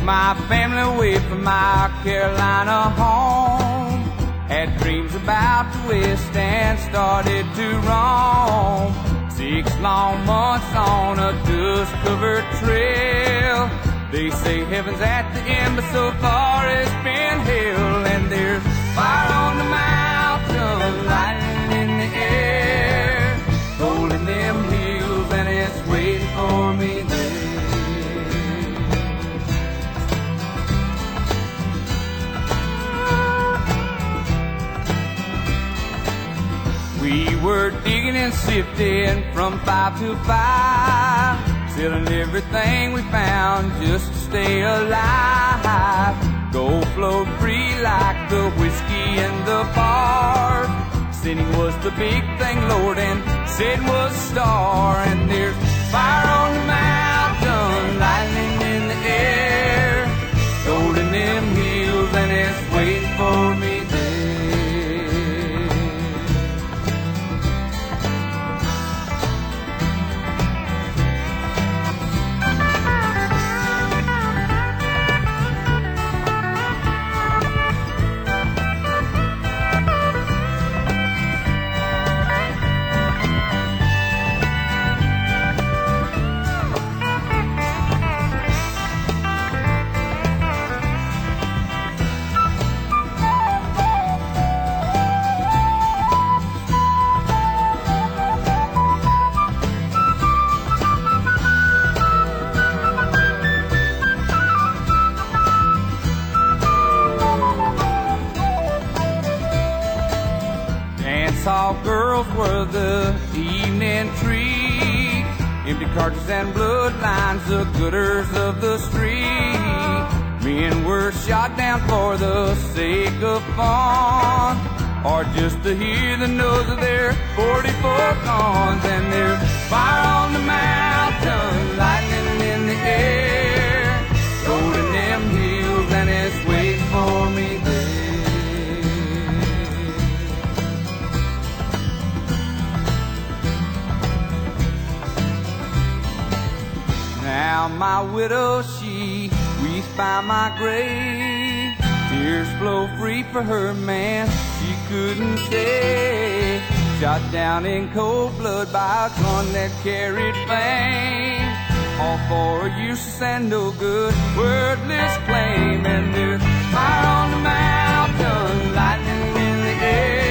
my family away from my Carolina home. Had dreams about the West and started to roam. 6 long months on a dust-covered trail. They say heaven's at the end, but so far it's been hell. And there's fire on the mountain, lightning in the air, gold in them hills, and it's waiting for me there. We were digging and sifting from 5 to 5, selling everything we found just to stay alive. Gold flowed free like the whiskey in the bars. Sinning was the big thing, Lord, and sin was a star. And there's fire on the mountain, lightning in the air, gold in them hills, and it's waiting for me there. All girls were the evening treat, empty cartridges and bloodlines, the gooders of the street. Men were shot down for the sake of fun, or just to hear the nose of their 44 guns. And there's fire on the mountain, lightning in the air, gold in them hills, and it's waiting for me there. Now my widow, she weeps by my grave. Tears flow free for her man she couldn't save. Shot down in cold blood by a gun that carried fame, all for a useless and no good, wordless claim. And there's fire on the mountain, lightning in the air,